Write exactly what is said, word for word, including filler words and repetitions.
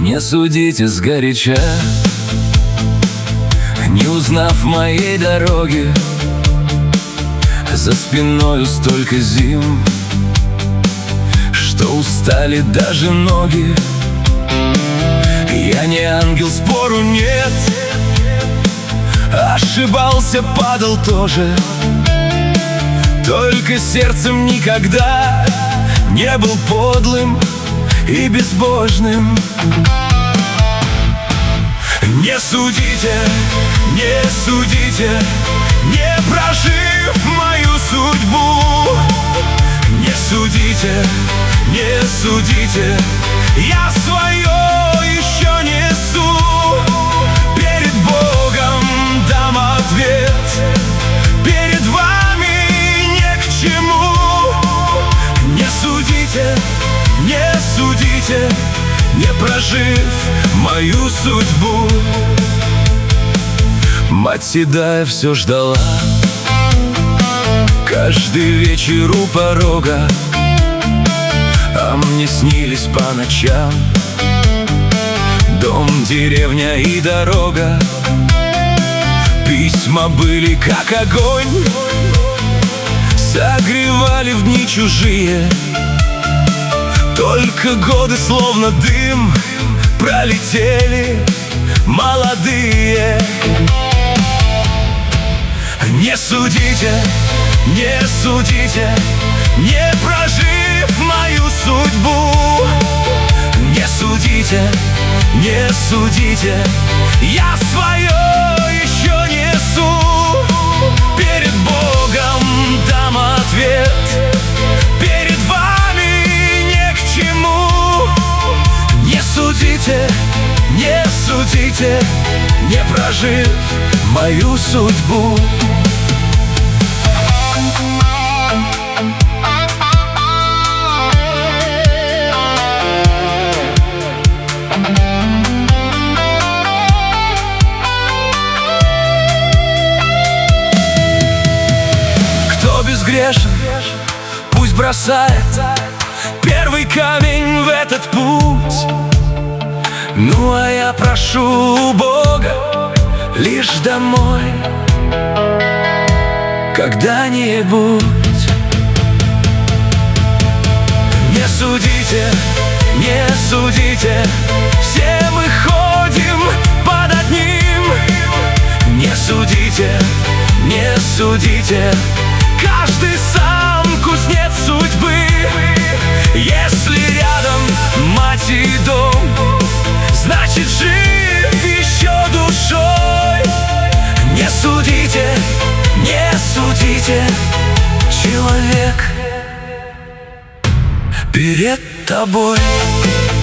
Не судите сгоряча, не узнав моей дороги. За спиною столько зим, что устали даже ноги. Я не ангел, спору нет, ошибался, падал тоже. Только сердцем никогда не был подлым и безбожным. Не судите, не судите, не прожив мою судьбу. Не судите, не судите, я свое еще несу. Перед Богом дам ответ, перед вами не к чему. Не судите, не судите, не прожив мою судьбу. Мать седая все ждала, каждый вечер у порога, а мне снились по ночам дом, деревня и дорога. Письма были как огонь, согревали в дни чужие. Только годы словно дым пролетели молодые. Не судите, не судите, не прожив мою судьбу. Не судите, не судите, я свое еще несу. Перед Богом дам ответ, перед вами не к чему. Не судите, не судите, не прожив мою судьбу. Кто безгрешен, пусть бросает первый камень в этот путь. Ну а я прошу Бога лишь домой когда-нибудь. Не судите, не судите, все мы ходим под одним. Не судите, не судите, каждый сам кузнец судьбы. Если рядом мать и дом, значит жив еще душой. Не судите, не судите, человек перед тобой.